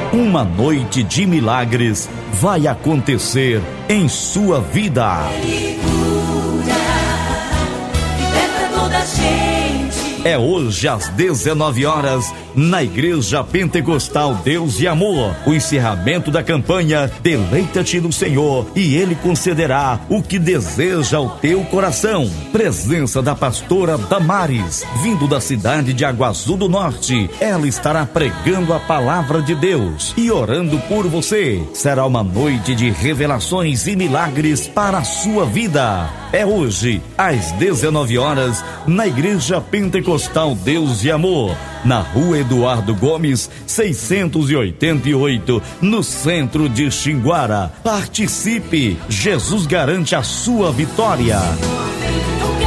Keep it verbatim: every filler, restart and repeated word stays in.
Uma noite de milagres vai acontecer em sua vida. Ele cura, liberta toda a gente. É hoje às dezenove horas, na Igreja Pentecostal Deus e Amor, o encerramento da campanha Deleita-te no Senhor e Ele concederá o que deseja ao teu coração. Presença da pastora Damares, vindo da cidade de Aguaçu do Norte. Ela estará pregando a palavra de Deus e orando por você. Será uma noite de revelações e milagres para a sua vida. É hoje, às dezenove horas, na Igreja Pentecostal Deus e Amor, na Rua Eduardo Gomes, seiscentos e oitenta e oito, no centro de Xinguara. Participe, Jesus garante a sua vitória.